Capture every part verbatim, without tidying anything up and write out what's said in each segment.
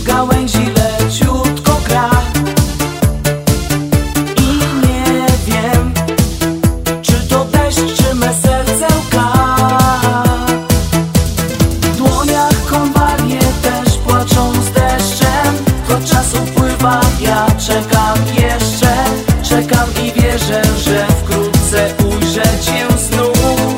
Wśród gałęzi leciutko gra i nie wiem, czy to deszcz, czy me serce łka. W dłoniach konwalie też płaczą z deszczem. Choć czas upływa, ja czekam jeszcze. Czekam i wierzę, że wkrótce ujrzę cię znów.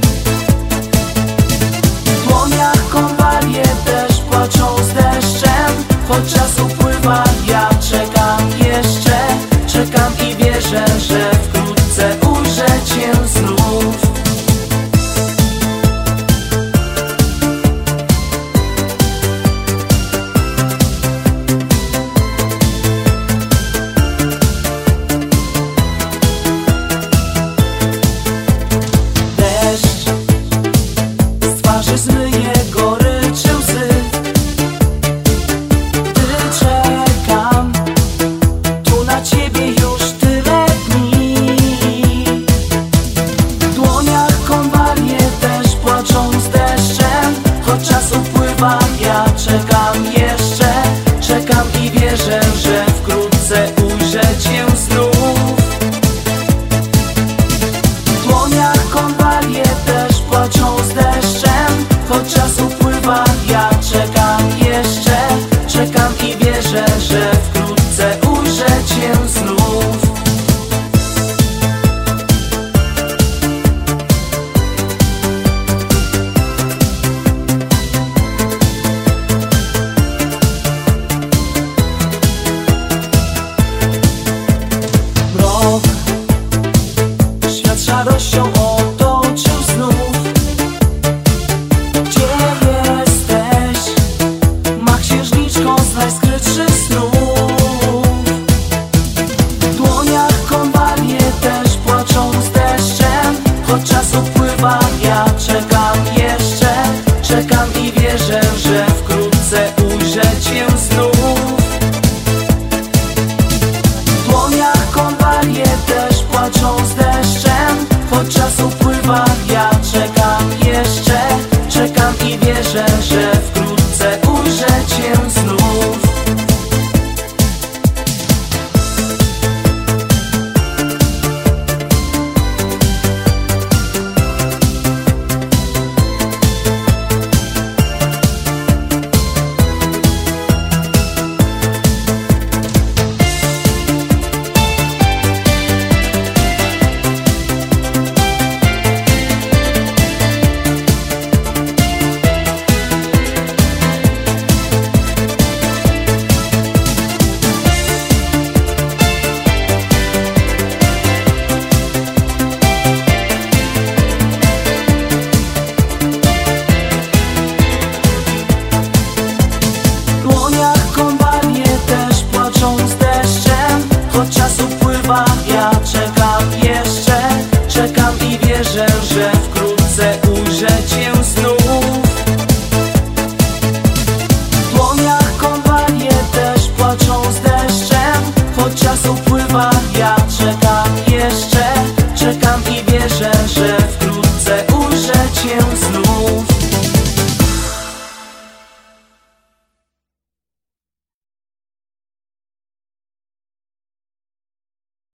W dłoniach konwalie też płaczą z deszczem. Choć czas upływa, ja czekam jeszcze. Czekam i wierzę, że wkrótce ujrzę cię znów. Zmyje goryczy łzy, gdy czekam tu na ciebie już tyle dni. W dłoniach konwalie też płaczą z deszczem. Choć czas upływa, ja czekam jeszcze. Czekam i wierzę, że wkrótce ujrzę cię znów. W dłoniach konwalie też płaczą z deszczem. Choć czas upływa, ja czekam jeszcze. Czekam i wierzę, że wkrótce ujrzę cię znów. Mrok, świat szarością otoczył znów. Z najskrytszych snów. W dłoniach konwalie też płaczą z deszczem. Choć czas upływa, ja czekam jeszcze. Czekam i wierzę, że